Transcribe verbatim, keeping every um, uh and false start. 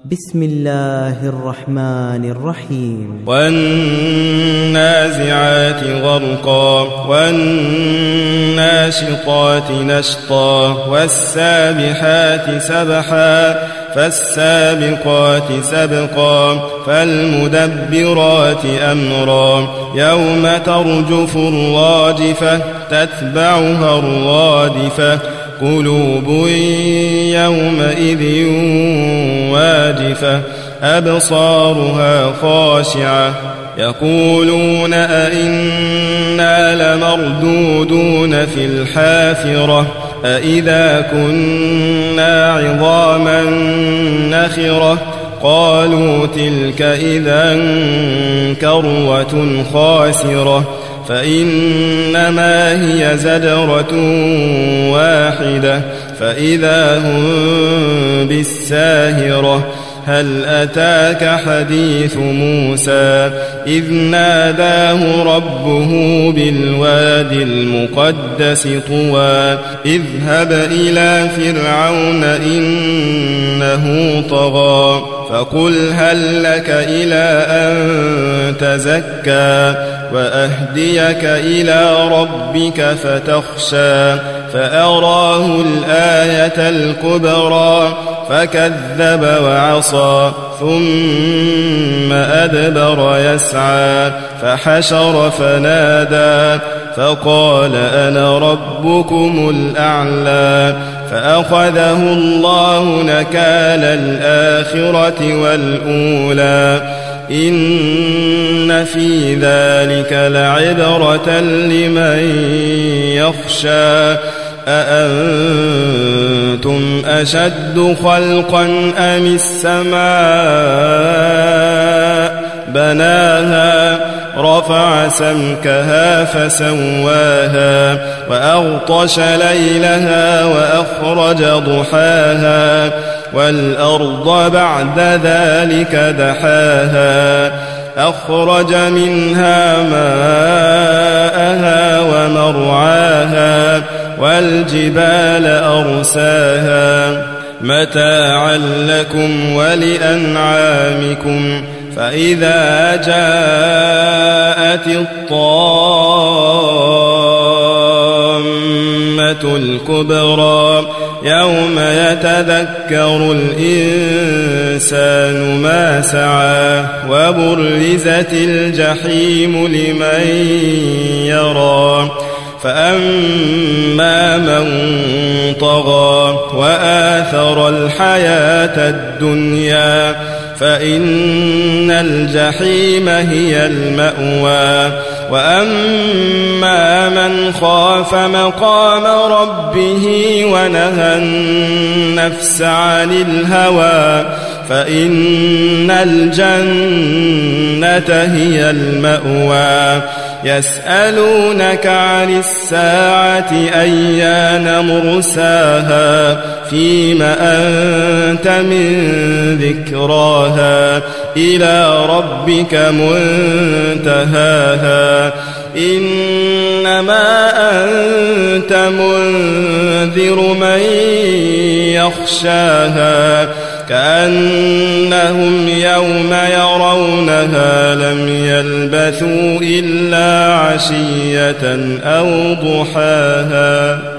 بسم الله الرحمن الرحيم والنازعات غرقا والناشطات نشطا والسابحات سبحا فالسابقات سبقا فالمدبرات أمرا يوم ترجف الراجفة تتبعها الرادفة قلوب يومئذ واجفة أبصارها خاشعة يقولون أئنا لمردودون في الحافرة أئذا كنا عظاما نخرة قالوا تلك إذا كروة خاسرة فإنما هي زجرة واحدة فإذا هم بالساهرة هل أتاك حديث موسى إذ ناداه ربه بالوادي المقدس طوى اذهب إلى فرعون إنه طغى فقل هل لك إلى أن تزكى وأهديك إلى ربك فتخشى فأراه الآية الكبرى فكذب وعصى ثم أدبر يسعى فحشر فنادى فقال أنا ربكم الأعلى فأخذه الله نكال الآخرة والأولى إن في ذلك لعبرة لمن يخشى أأنتم أشد خلقا أم السماء بناها رفع سمكها فسواها وأغطش ليلها وأخرج ضحاها والأرض بعد ذلك دحاها أخرج منها ماءها ومرعاها والجبال أرساها متاعا لكم ولأنعامكم فإذا جاءت الطامة الكبرى يوم يتذكر الإنسان ما سعى وبرزت الجحيم لمن يرى فأما من طغى وآثر الحياة الدنيا فإن الجحيم هي المأوى وأما من خاف مقام ربه ونهى النفس عن الهوى فإن الجنة هي المأوى يسألونك عن الساعة أيان مرساها فيم أنت من ذكراها إلى ربك منتهاها إنما أنت منذر من يخشاها كأنهم يوم يرونها لم يلبثوا إلا عشية أو ضحاها.